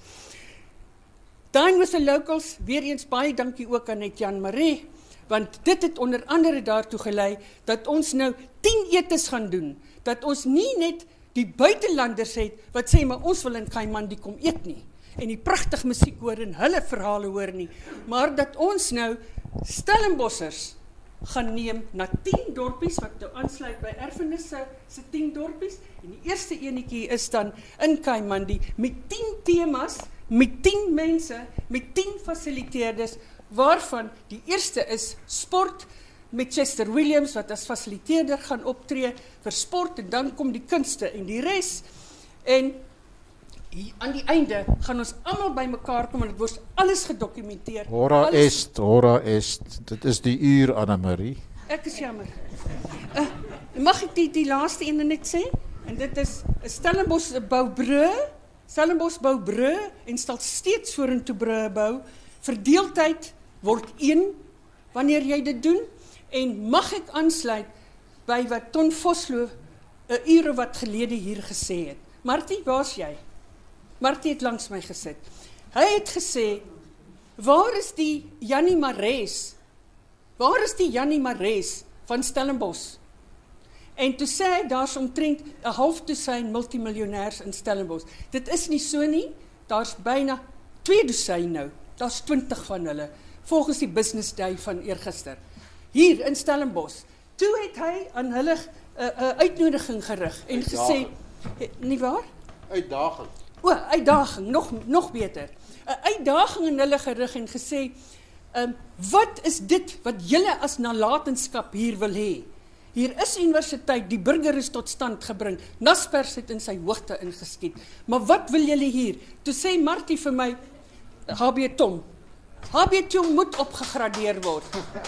Dine with the locals, weer eens baie dankie ook aan net Jan Marais, want dit het onder andere daartoe gelei, dat ons nou tien etes gaan doen, dat ons nie net die buitenlanders het, wat sê, maar ons wil in Kaimandi kom eet nie, en die prachtig musiek hoor en hulle verhale hoor nie, maar dat ons nou Stellenbossers gaan neem na tien dorpies, wat nou aansluit by erfenisse se tien dorpies, en die eerste enetjie is dan in Kaimandi, met tien temas, met tien mense, met tien fasiliteerders, waarvan die eerste is sport, met Chester Williams, wat as fasiliteerder gaan optree vir sport, en dan kom die kunste en die res, en die, aan die einde gaan ons allemaal by mekaar kom, en het word alles gedokumenteer. Hora alles, est, hora est, dit is die uur, Annemarie. Ek is jammer. Uh, mag ek die, die laaste ene net sê? En dit is, Stellenbosch bou brûe, Stellenbosch bou brûe, en stel steeds vorentoe brûe bou, verdeeldheid word een, wanneer jy dit doen, en mag ek aansluit by wat Ton Vosloo een uur wat gelede hier gesê het. Martie, waar is jy? Martie het langs my gesit. Hy het gesê, waar is die Jannie Marais? Waar is die Jannie Marais van Stellenbosch? En toe sê hy, daar is omtrent een half dosijn multimiljonairs in Stellenbosch. Dit is nie so nie, daar is byna twee dosijn nou, daar is twintig van hulle, volgens die business day van eergister. Hier in Stellenbosch. Toe het hy aan hulle 'n uh, uh, uitnodiging gerig en gesê, nie waar? Uitdaging. O, uitdaging, nog, nog beter. 'n Uitdaging in hulle gerig en gesê, um, wat is dit wat julle as nalatenskap hier wil hê? Hier is universiteit, die burger is tot stand gebring, Naspers het in sy hoogte ingeskiet, maar wat wil julle hier? Toe sê Martie vir my, H B Tom, H B Tom moet opgegradeer word.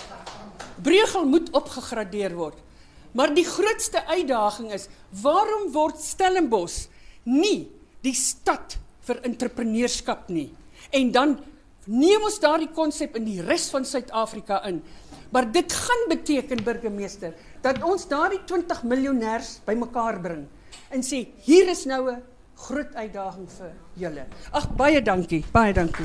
Bregel moet opgegradeer word. Maar die grootste uitdaging is, waarom word Stellenbosch nie die stad vir entrepreneurskap nie? En dan neem ons daar die konsep in die res van Suid-Afrika in. Maar dit gaan beteken, burgemeester, dat ons daar die twintig miljonairs by mekaar bring en sê, hier is nou 'n groot uitdaging vir julle. Ag, baie dankie, baie dankie.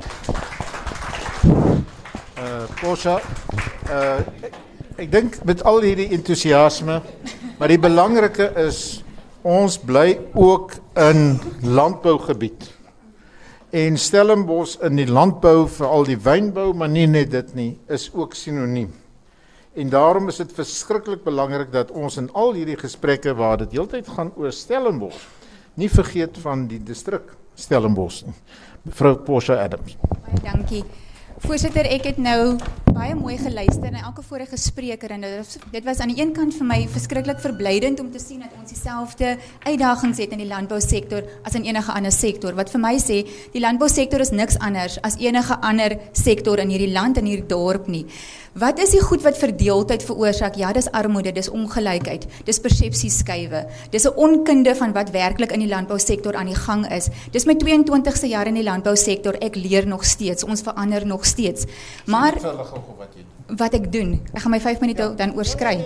Uh, Posha, uh, ek, ek dink met al hierdie enthousiasme, maar die belangrike is, ons bly ook in landbougebied. En Stellenbosch in die landbou, veral die wynbou, maar nie net dit nie, is ook synoniem. En daarom is dit verskriklik belangrik dat ons in al hierdie gesprekke waar dit heeltyd gaan oor Stellenbosch, nie vergeet van die distrik Stellenbosch nie. Mevrou Portia Adams. Baie dankie. Voorsitter, ek het nou baie mooi geluister na elke vorige spreker en dit was, dit was aan die een kant vir my verskriklik verblydend om te sien dat ons dieselfde uitdagings het in die landbousektor as in enige ander sektor. Wat vir my sê, die landbousektor is niks anders as enige ander sektor in hierdie land en hierdie dorp nie. Wat is die goed wat verdeeldheid veroorsaak? Ja, dis armoede, dis ongelykheid, dis persepsieskuive, dis 'n onkunde van wat werklik in die landbousektor aan die gang is. Dis my twee en twintigste jaar in die landbousektor, ek leer nog steeds, ons verander nog steeds. Maar wat ek doen, ek gaan my vyf minute ja. dan oorskry.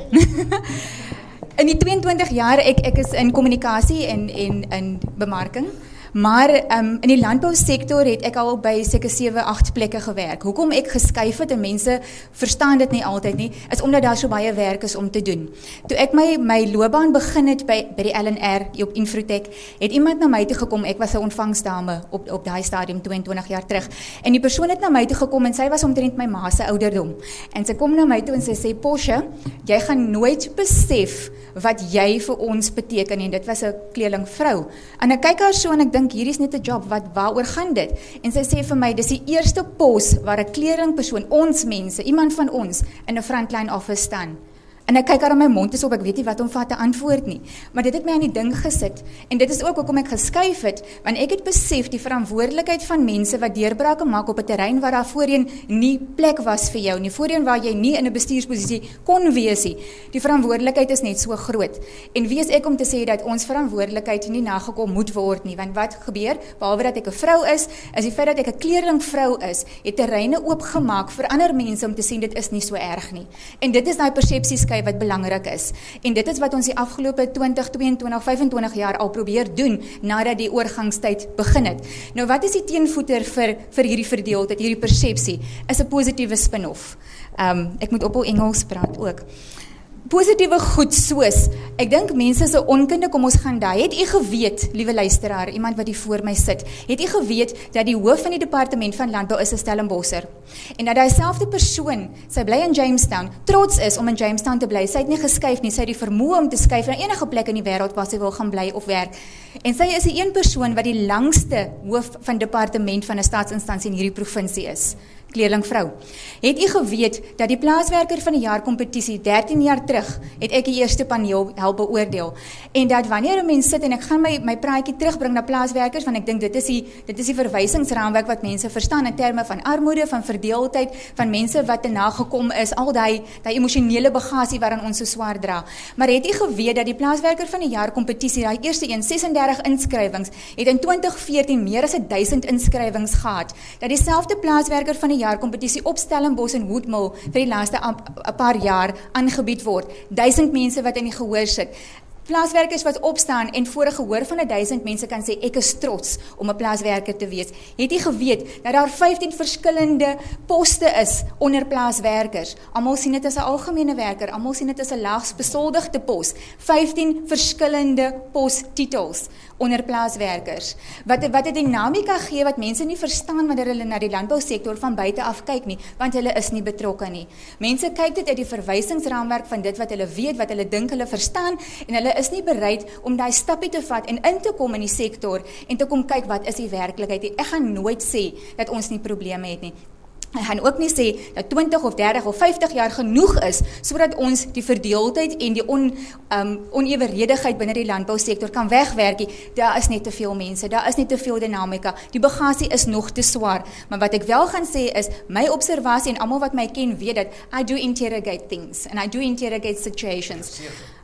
In die twee en twintig jaar, ek, ek is in kommunikasie en, en in bemarking, maar um, in die landbousektor het ek al by seker sewe, agt plekke gewerk. Hoekom ek geskuif het en mense verstaan dit nie altyd nie, is omdat daar so baie werk is om te doen. Toe ek my, my loopbaan begin het by, by die L N R op Infrotech, het iemand na my toe gekom, ek was 'n ontvangsdame op, op daai stadium twee en twintig jaar terug, en die persoon het na my toe gekom en sy was omtrent my ma se ouderdom. En sy kom na my toe en sy sê, Portia, jy gaan nooit besef wat jy vir ons beteken, en dit was 'n kleerlingvrou. En ek kyk haar so en ek dink, hierdie is net 'n job, wat waaroor gaan dit? En sy sê vir my, dis die eerste pos waar 'n kleringpersoon, ons mense, iemand van ons, in 'n frontline office staan. En ek kyk haar aan my mond is op, ek weet nie wat om vir haar te antwoord nie. Maar dit het my aan die ding gesit. En dit is ook hoekom ek geskuif het, want ek het besef die verantwoordelikheid van mense wat deurbrake maak op 'n terrein waar daar voorheen nie plek was vir jou nie, voorheen waar jy nie in 'n bestuursposisie kon wees nie. Die verantwoordelikheid is net so groot. En wie is ek om te sê dat ons verantwoordelikheid nie nagekom moet word nie, want wat gebeur, behalwe dat ek 'n vrou is, is die feit dat ek 'n kleerlingvrou is, het terreine oopgemaak vir ander mense om te sien dit is nie so erg nie. En dit is daai persepsies wat belangrik is. En dit is wat ons die afgelope twintig, twee en twintig, vyf en twintig jaar al probeer doen, nadat die oorgangstyd begin het. Nou wat is die teenvoeter vir, vir hierdie verdeeldheid, hierdie persepsie? Is 'n positiewe spin-off. Um, ek moet ophou Engels praat ook. Positiewe goed soos, ek dink mense se onkunde, kom ons gaan daai, het u geweet, liewe luisteraar, iemand wat hier voor my sit, het u geweet dat die hoof van die departement van landbou is 'n Stellenbosser, en dat daai selfde persoon, sy bly in Jamestown, trots is om in Jamestown te bly, sy het nie geskuif nie, sy het die vermoë om te skuif na enige plek in die wêreld waar sy wil gaan bly of werk, en sy is die een persoon wat die langste hoof van departement van 'n staatsinstansie in hierdie provinsie is. Kleerlingvrou. Het u geweet dat die plaaswerker van die jaar kompetisie dertien jaar terug het ek die eerste paneel help beoordeel, en dat wanneer 'n mens sit en ek gaan my my praatjie terugbring na plaaswerkers, want ek dink dit is die dit is die verwysingsraamwerk wat mense verstaan in terme van armoede, van verdeeldheid, van mense wat te nagekom is, al daai daai emosionele bagasie waaraan ons so swaar dra. Maar het u geweet dat die plaaswerker van die jaar kompetisie, daai eerste een, sesendertig inskrywings, het in twintig veertien meer as duisend inskrywings gehad, dat dieselfde plaaswerker van die jaar kompetisie op Stellenbosch en Woodmill vir die laaste 'n paar jaar aangebied word. Duisend mense wat in die gehoor sit. Plaaswerkers wat opstaan en voor 'n gehoor van duisend mense kan sê, ek is trots om 'n plaaswerker te wees. Het jy geweet dat daar vyftien verskillende poste is onder plaaswerkers? Almal sien dit as 'n algemene werker, almal sien dit as 'n laags besoldigde pos. vyftien verskillende postitels onder plaaswerkers. Wat wat 'n dinamika gee wat mense nie verstaan wanneer hulle na die landbousektor van buite af kyk nie, want hulle is nie betrokke nie. Mense kyk dit uit die verwysingsraamwerk van dit wat hulle weet, wat hulle dink hulle verstaan, en hulle is nie bereid om daai stappie te vat en in te kom in die sektor en te kom kyk wat is die werklikheid. Ek gaan nooit sê dat ons nie probleme het nie. Ek gaan ook nie sê dat twintig of dertig of vyftig jaar genoeg is sodat ons die verdeeldheid en die on, um, onevenredigheid binne die landbousektor kan wegwerk. Daar is net te veel mense, daar is net te veel dinamika. Die bagasie is nog te swaar. Maar wat ek wel gaan sê is, my observasie en almal wat my ken weet dat I do interrogate things and I do interrogate situations.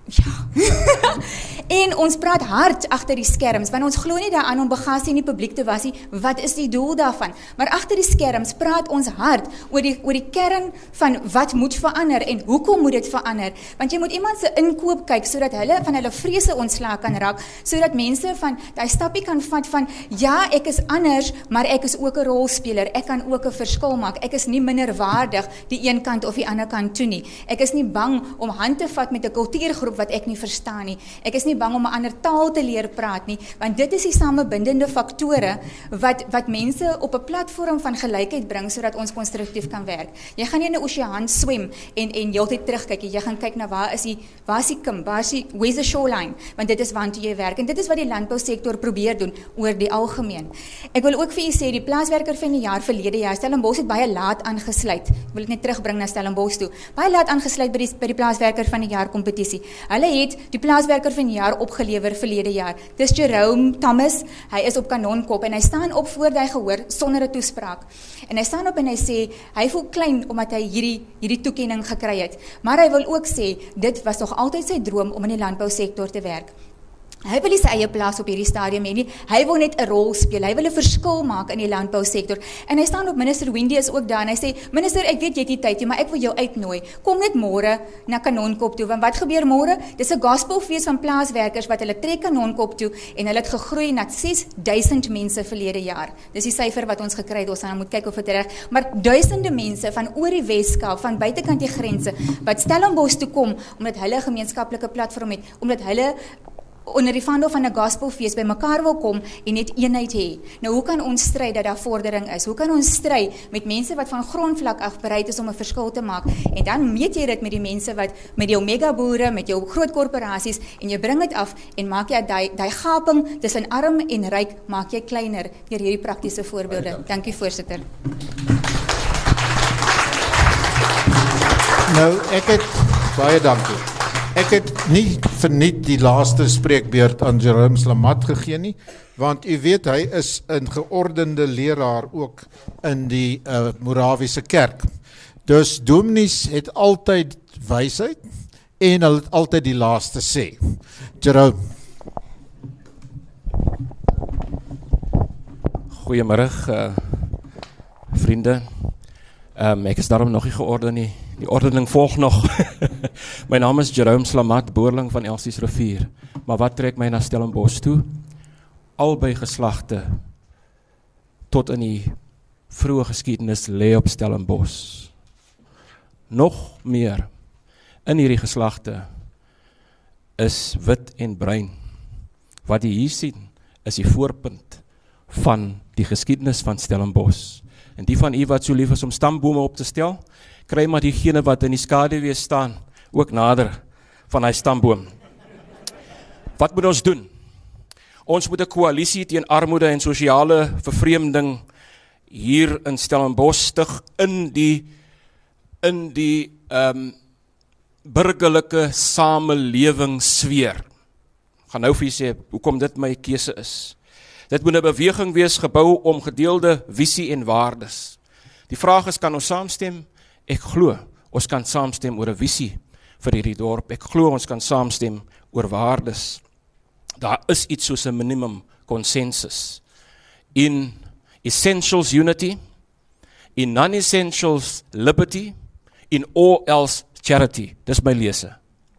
Ja. En ons praat hard agter die skerms, want ons glo nie daaraan om bagasie in die publiek te was nie. Wat is die doel daarvan? Maar agter die skerms praat ons hard oor die oor die kern van wat moet verander en hoekom moet dit verander? Want jy moet iemand se inkoop kyk sodat hulle van hulle vrese ontslae kan raak, sodat mense van daai stappie kan vat van ja, ek is anders, maar ek is ook 'n rolspeler. Ek kan ook 'n verskil maak. Ek is nie minderwaardig die een kant of die ander kant toe nie. Ek is nie bang om hand te vat met 'n kultuurgroep wat ek nie verstaan nie. Ek is nie bang om 'n ander taal te leer praat nie, want dit is die samebindende faktore wat wat mense op 'n platform van gelykheid bring sodat ons konstruktief kan werk. Jy gaan nie in 'n oseaan swem en en heeltyd terugkyk. Jy gaan kyk na waar is die waar is die kim, waar is die where's the shoreline, want dit is waantoe jy werk en dit is wat die landbousektor probeer doen oor die algemeen. Ek wil ook vir u sê die plaaswerker van die jaar verlede jaar, Stellenbosch het baie laat aangesluit. Ek wil dit net terugbring na Stellenbosch toe. Baie laat aangesluit by die by die plaaswerker van die jaar kompetisie. Hulle het die plaaswerker van die jaar opgelewer verlede jaar. Dis Jerome Thomas. Hy is op Kanonkop en hy staan op voor hy gehoor sonder 'n toespraak. En hy staan op en hy sê hy voel klein omdat hy hierdie hierdie toekenning gekry het. Maar hy wil ook sê dit was nog altyd sy droom om in die landbousektor te werk. Hy wil nie sy eie plaas op hierdie stadium hê nie. Hy wil net 'n rol speel. Hy wil 'n verskil maak in die landbousektor. En hy staan op, minister Wendy is ook daar en hy sê, minister, ek weet jy het nie tyd nie, maar ek wil jou uitnooi. Kom net môre na Kanonkop toe, want wat gebeur môre? Dis 'n gospelfees van plaaswerkers wat hulle trek Kanonkop toe en hulle het gegroei na ses duisend mense verlede jaar. Dis die syfer wat ons gekry het. Ons gaan moet kyk of dit reg, maar duisende mense van oor die Weskaap, van buitekant die grense wat Stellenbosch toe kom omdat hulle 'n gemeenskaplike platform het, omdat hulle onder die vando van 'n gospelfees by mekaar wil kom en net eenheid hê. Nou hoe kan ons stry dat daar vordering is? Hoe kan ons stry met mense wat van grondvlak af bereid is om 'n verskil te maak? En dan meet jy dit met die mense wat met jou mega boere, met jou groot korporasies en jy bring dit af en maak jy daai daai gaping tussen arm en ryk maak jy kleiner deur hierdie praktiese voorbeelde. Dankie voorsitter. Nou ek het baie dankie. Ek het nie verniet die laaste spreekbeurt aan Jerome Slamat gegee nie, want u weet hy is 'n geordende leraar ook in die uh, Morawiese kerk. Dus dominees het altyd wysheid en hulle het altyd die laaste sê. Jerome. Goeiemôre uh, vriende. Um, ek is daarom nog nie georden nie. Die ordening volg nog. My naam is Jerome Slamat, boerling van Elsies Rivier. Maar wat trek my na Stellenbosch toe? Albei geslagte tot in die vroeë geskiedenis lê op Stellenbosch. Nog meer in hierdie geslagte is wit en bruin. Wat jy hier sien is die voorpunt van die geskiedenis van Stellenbosch. En die van u wat so lief is om stambome op te stel, kry maar diegene wat in die skaduwee staan, ook nader van hy stamboom. Wat moet ons doen? Ons moet 'n koalisie teen armoede en sosiale vervreemding hier in Stellenbosch stig in die in die um, burgerlike samelewingssfeer. Gaan nou vir u sê hoekom dit my keuse is. Dit moet 'n beweging wees gebou om gedeelde visie en waardes. Die vraag is, kan ons saamstem? Ek glo, ons kan saamstem oor 'n visie vir hierdie dorp. Ek glo ons kan saamstem oor waardes. Daar is iets soos 'n minimum consensus. In essentials unity, in non-essentials liberty, in all else charity. Dis my lese.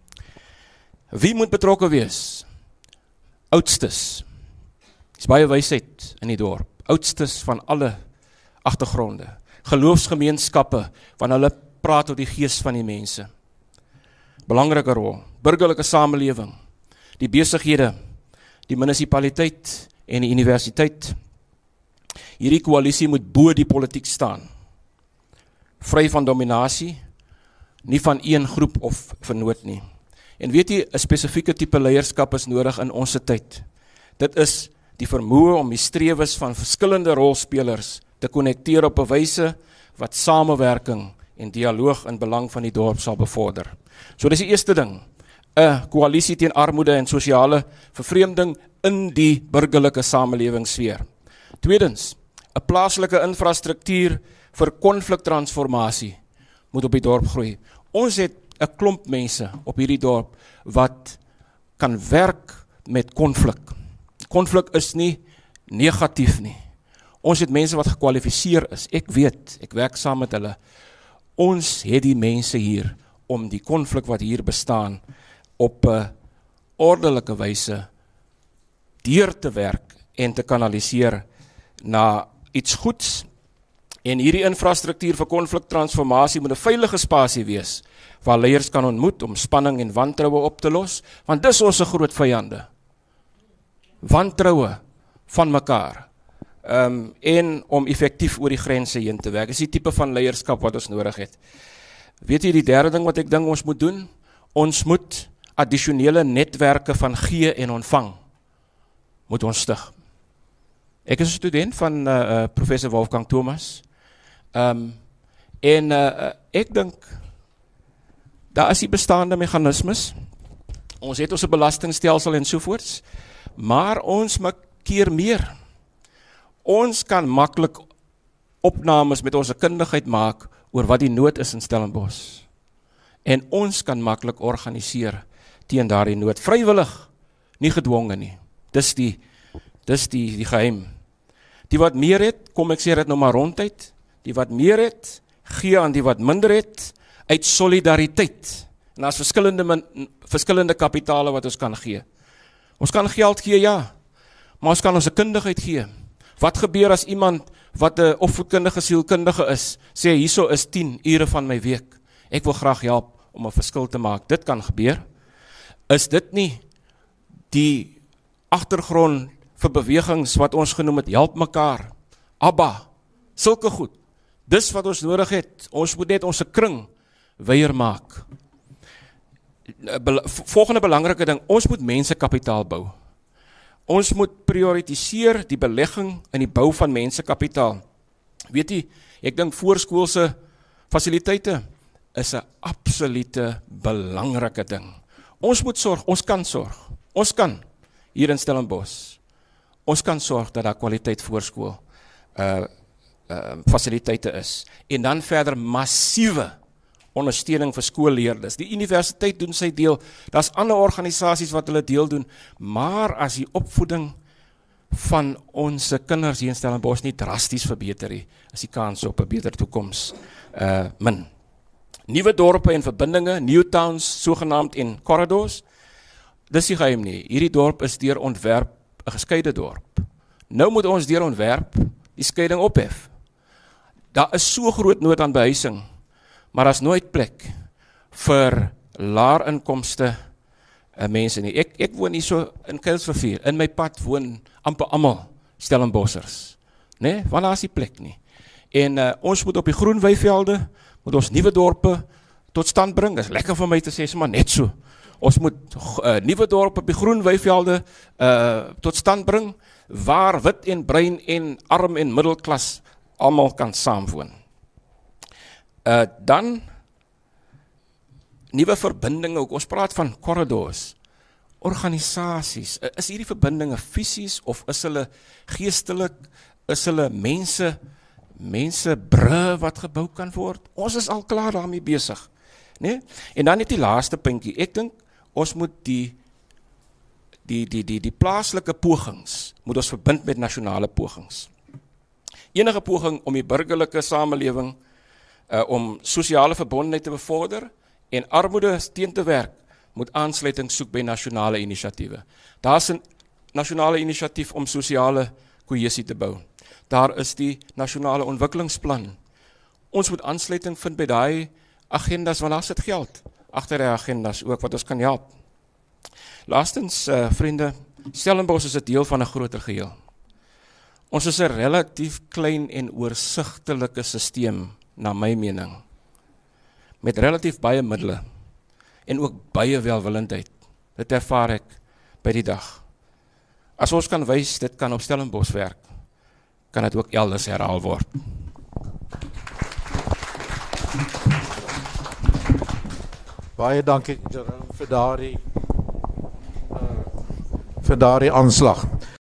Wie moet betrokke wees? Oudstes. Dis baie wysheid in die dorp. Oudstes van alle agtergronde. Geloofsgemeenskappe, want hulle praat tot die gees van die mense. Belangrike rol. Burgerlike samelewing. Die besighede, die munisipaliteit en die universiteit. Hierdie koalisie moet bo die politiek staan. Vry van dominasie, nie van een groep of vernoot nie. En weet jy, 'n spesifieke tipe leierskap is nodig in ons tyd. Dit is die vermoë om die strewes van verskillende rolspelers te konnekteer op 'n wyse wat samewerking en dialoog in belang van die dorp sal bevorder. So dis die eerste ding, 'n koalisie teen armoede en sosiale vervreemding in die burgerlike samelewingssfeer. Tweedens, 'n plaaslike infrastruktuur vir konfliktransformasie moet op die dorp groei. Ons het 'n klomp mense op hierdie dorp wat kan werk met konflik. Konflik is nie negatief nie. Ons het mense wat gekwalifiseer is. Ek weet, ek werk saam met hulle. Ons het die mense hier om die konflik wat hier bestaan op 'n ordelike wyse deur te werk en te kanaliseer na iets goeds En hierdie infrastruktuur vir konfliktransformasie moet 'n veilige spasie wees, waar leiers kan ontmoet om spanning en wantroue op te los, want dis ons groot vyande. Wantroue van mekaar. Um, en om effektief oor die grense heen te werk. Dis die tipe van leierskap wat ons nodig het. Weet jy die derde ding wat ek dink ons moet doen? Ons moet addisionele netwerke van gee en ontvang moet ons stig. Ek is 'n student van uh, uh, professor Wolfgang Thomas. Um, en uh, ek dink daar is die bestaande meganismes. Ons het ons belastingstelsel en sovoorts, maar ons maak keer meer. Ons kan maklik opnames met ons kundigheid maak oor wat die nood is in Stellenbosch. En ons kan maklik organiseer teen daardie nood, vrywillig, nie gedwonge nie. Dis die, dis die, die geheim. Die wat meer het, kom ek sê dit nou maar ronduit, die wat meer het, gee aan die wat minder het, uit solidariteit. En daar's verskillende, verskillende kapitale wat ons kan gee. Ons kan geld gee, ja, maar ons kan ons kundigheid gee. Wat gebeur as iemand wat 'n opvoedkundige sielkundige is, sê hierso is tien ure van my week, ek wil graag help om 'n verskil te maak. Dit kan gebeur. Is dit nie die agtergrond vir bewegings wat ons genoem het, help mekaar, ABBA, sulke goed. Dis wat ons nodig het. Ons moet net ons kring weier maak. Bel- volgende belangrike ding, ons moet mensekapitaal bou. Ons moet prioritiseer die belegging in die bou van mensekapitaal. Weet jy, ek dink voorskoolse fasiliteite is 'n absolute belangrike ding. Ons moet sorg, ons kan sorg. Ons kan hier in Stellenbosch. Ons kan sorg dat daar kwaliteit voorskool uh, uh, fasiliteite is. En dan verder massiewe ondersteuning vir skoolleerders. Die universiteit doen sy deel. Daar's ander organisasies wat hulle deel doen, maar as die opvoeding van ons kinders hier in Stellenbosch nie drasties verbeter nie, is die kans op 'n beter toekoms uh, min. Nuwe dorpe en verbindinge, new towns, sogenaamd en corridors, dis die geheim nie. Hierdie dorp is deur ontwerp 'n geskeide dorp. Nou moet ons deur ontwerp die skeiding ophef. Daar is so groot nood aan behuising, maar daar is nooit plek vir laer inkomste uh, mense nie. Ek, ek woon hier so in Kuilsrivier, in my pad woon amper almal Stellenbossers, nee, want daar is die plek nie. En uh, ons moet op die groen weivelde, moet ons nuwe dorpe tot stand bring. Dit is lekker vir my te sê, maar net so. Ons moet uh, nuwe dorpe op die groen weivelde uh, tot stand bring, waar wit en bruin en arm en middelklas almal kan saamwoon. Uh, dan nuwe verbindinge ook. Ons praat van corridors, organisasies. Uh, is hierdie verbindinge fisies of is hulle geestelik? Is hulle mense mense brûe wat gebou kan word? Ons is al klaar daarmee besig, né? En dan net die laaste puntjie. Ek dink ons moet die die die die die plaaslike pogings moet ons verbind met nasionale pogings. Enige poging om die burgerlike samelewing uh, om sosiale verbondenheid te bevorder en armoede teen te werk, moet aansluiting soek by nasionale inisiatiewe. Daar's 'n nasionale inisiatief om sosiale kohesie te bou. Daar is die nasionale ontwikkelingsplan. Ons moet aansluiting vind by daai agendas, want daar sit geld agter die agendas ook wat ons kan help. Laastens, uh, vriende, Stellenbosch is 'n deel van 'n groter geheel. Ons is 'n relatief klein en oorsigtelike stelsel, na my mening, met relatief baie middele en ook baie welwillendheid. Dit ervaar ek by die dag. As ons kan wys, dit kan op Stellenbosch werk, kan dit ook elders herhaal word. Baie dankie Jerome vir daardie uh, vir daardie aanslag.